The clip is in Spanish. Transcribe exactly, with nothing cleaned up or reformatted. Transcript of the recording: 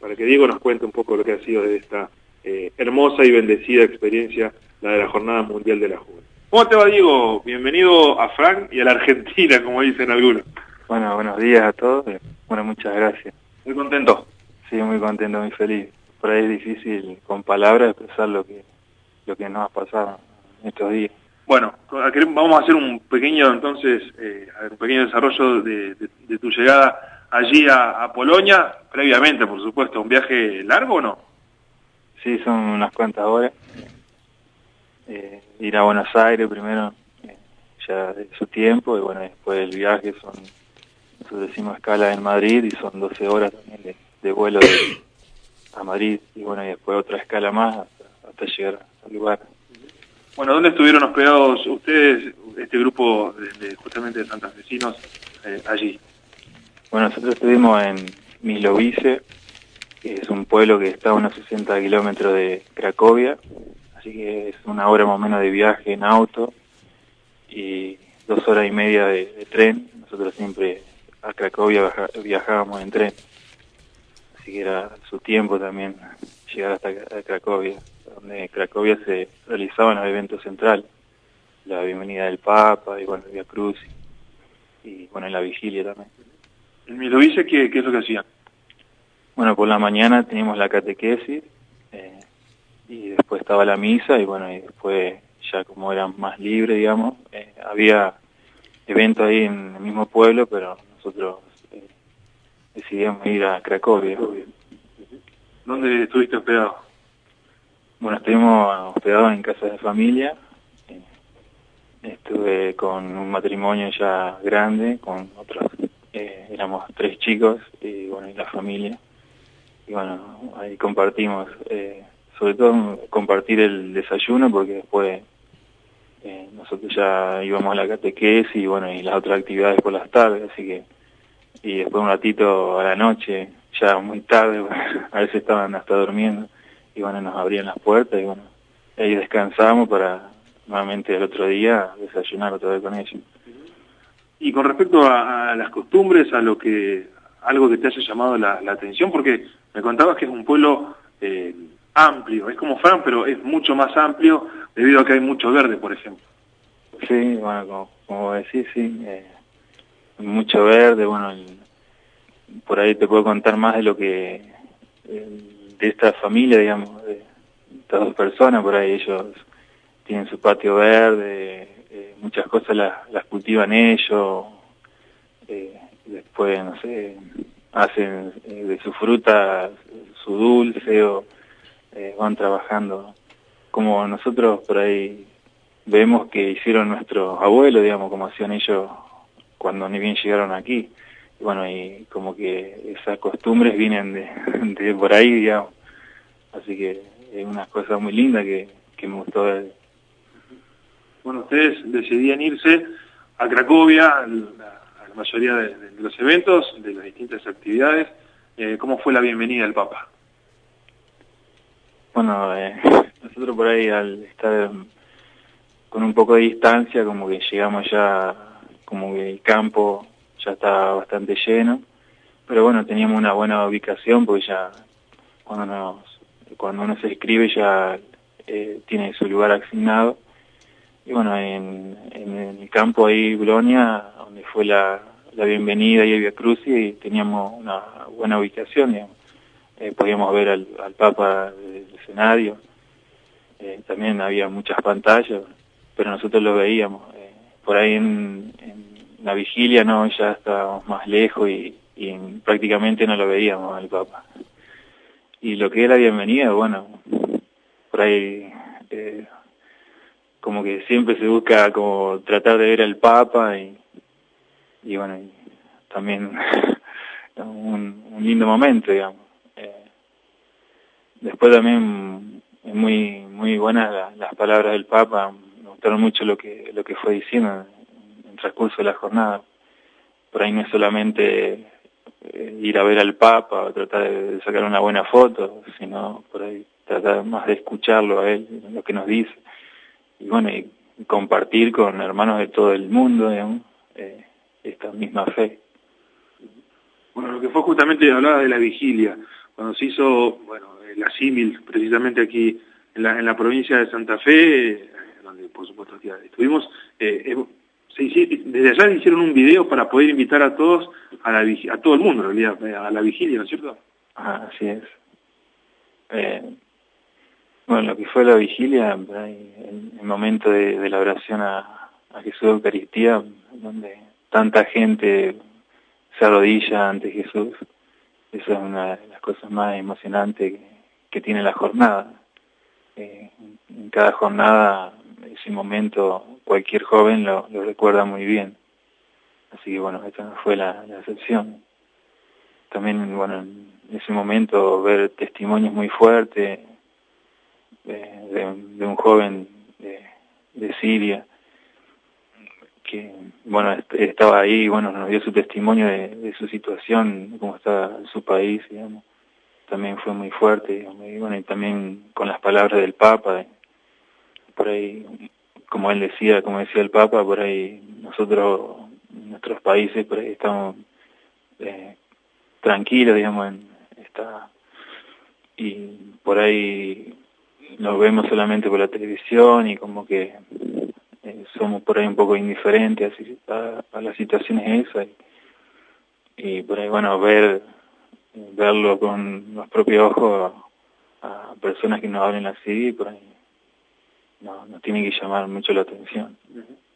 para que Diego nos cuente un poco lo que ha sido de esta eh, hermosa y bendecida experiencia, la de la Jornada Mundial de la Juventud. ¿Cómo te va, Diego? Bienvenido a Frank y a la Argentina, como dicen algunos. Bueno, buenos días a todos. Bueno, muchas gracias. Muy contento. Sí, muy contento, muy feliz. Por ahí es difícil con palabras expresar lo que lo que nos ha pasado estos días. Bueno, vamos a hacer un pequeño, entonces, eh, un pequeño desarrollo de, de, de tu llegada allí a, a Polonia, previamente, por supuesto. ¿Un viaje largo o no? Sí, son unas cuantas horas. Eh, ir a Buenos Aires primero, eh, ya de su tiempo, y bueno, después el viaje son, nosotros decimos escala en Madrid, y son doce horas también de, de vuelo de, a Madrid, y bueno, y después otra escala más hasta, hasta llegar al lugar. Bueno, ¿dónde estuvieron hospedados ustedes, este grupo de, de justamente de santafesinos, eh, allí? Bueno, nosotros estuvimos en Milovice, que es un pueblo que está a unos sesenta kilómetros de Cracovia, así que es una hora más o menos de viaje en auto y dos horas y media de, de tren. Nosotros siempre a Cracovia baja, viajábamos en tren, así que era su tiempo también llegar hasta Cracovia, donde en Cracovia se realizaban los eventos centrales, la bienvenida del Papa y bueno, el Vía Crucis y bueno, la vigilia también. ¿En Milovice qué, qué es lo que hacían? Bueno, por la mañana teníamos la catequesis eh, y después estaba la misa y bueno, y después ya como eran más libres, digamos, eh, había eventos ahí en el mismo pueblo, pero nosotros eh, decidimos ir a Cracovia. ¿Dónde estuviste hospedado? Bueno, estuvimos hospedados en casa de familia. Eh, estuve con un matrimonio ya grande, con otros, eh, éramos tres chicos y bueno, y la familia. Y bueno, ahí compartimos, eh, sobre todo compartir el desayuno, porque después eh, nosotros ya íbamos a la catequesis y bueno, y las otras actividades por las tardes, así que, y después un ratito a la noche, ya muy tarde, a veces estaban hasta durmiendo, y bueno, nos abrían las puertas y bueno, ahí descansamos para nuevamente el otro día desayunar otra vez con ellos. Y con respecto a, a las costumbres, a lo que, algo que te haya llamado la, la atención, porque me contabas que es un pueblo eh, amplio, es como Fran, pero es mucho más amplio debido a que hay mucho verde, por ejemplo. Sí, bueno, como, como decís, sí, eh, mucho verde, bueno, el, por ahí te puedo contar más de lo que, el, de esta familia, digamos, de estas dos personas, por ahí ellos tienen su patio verde, eh, muchas cosas las, las cultivan ellos, eh, después, no sé, hacen eh, de su fruta su dulce o eh, van trabajando como nosotros por ahí vemos que hicieron nuestros abuelos, digamos, como hacían ellos cuando ni bien llegaron aquí. Y bueno, y como que esas costumbres vienen de, de por ahí, digamos. Así que es una cosa muy linda que, que me gustó ver. Bueno, ustedes decidían irse a Cracovia, a la, a la mayoría de, de los eventos, de las distintas actividades. Eh, ¿Cómo fue la bienvenida del Papa? Bueno, eh, nosotros por ahí al estar con un poco de distancia, como que llegamos ya, como que el campo ya estaba bastante lleno, pero bueno, teníamos una buena ubicación porque ya cuando nos cuando uno se inscribe ya eh, tiene su lugar asignado. Y bueno, en, en el campo ahí, Bolonia, donde fue la, la bienvenida y el Vía Crucis, teníamos una buena ubicación, digamos. Eh, podíamos ver al, al Papa del escenario, eh, también había muchas pantallas, pero nosotros lo veíamos. Eh, por ahí en, en la vigilia no, ya estábamos más lejos y, y en, prácticamente no lo veíamos al Papa. Y lo que es la bienvenida, bueno, por ahí eh, como que siempre se busca como tratar de ver al Papa y, y bueno, y también un, un lindo momento, digamos. Eh, después también es muy muy buenas la, las palabras del Papa, me gustaron mucho lo que lo que fue diciendo en el transcurso de la jornada. Por ahí no es solamente eh, ir a ver al Papa o tratar de sacar una buena foto, sino por ahí tratar más de escucharlo a él, lo que nos dice. Y bueno, y compartir con hermanos de todo el mundo, digamos, eh, esta misma fe. Bueno, lo que fue justamente, hablaba de la vigilia. cuando se hizo, bueno, la símil, precisamente aquí en la, en la provincia de Santa Fe, eh, donde por supuesto estuvimos, eh, eh, se hici, desde allá hicieron un video para poder invitar a todos, a, la, a todo el mundo en realidad, a la vigilia, ¿no es cierto? Ah, así es. Eh, bueno, lo que fue la vigilia, el, el momento de, de la oración a, a Jesús de Eucaristía, donde tanta gente se arrodilla ante Jesús, eso es una de las cosas más emocionantes que, que tiene la jornada. Eh, en cada jornada, ese momento, cualquier joven lo, lo recuerda muy bien. Así que bueno, esta no fue la, la excepción. También, bueno, en ese momento ver testimonios muy fuertes de, de, de un joven de, de Siria, que, bueno, est estaba ahí, bueno, nos dio su testimonio de, de su situación, cómo está su país, digamos. También fue muy fuerte, digamos, y bueno, y también con las palabras del Papa, por ahí, como él decía, como decía el Papa, por ahí nosotros, nuestros países, por ahí estamos eh, tranquilos, digamos, en esta, y por ahí nos vemos solamente por la televisión y como que eh, somos por ahí un poco indiferentes a, a, a las situaciones esas, y, y por ahí, bueno, ver verlo con los propios ojos a, a personas que nos hablen así, por ahí no, no tiene que llamar mucho la atención. Uh-huh.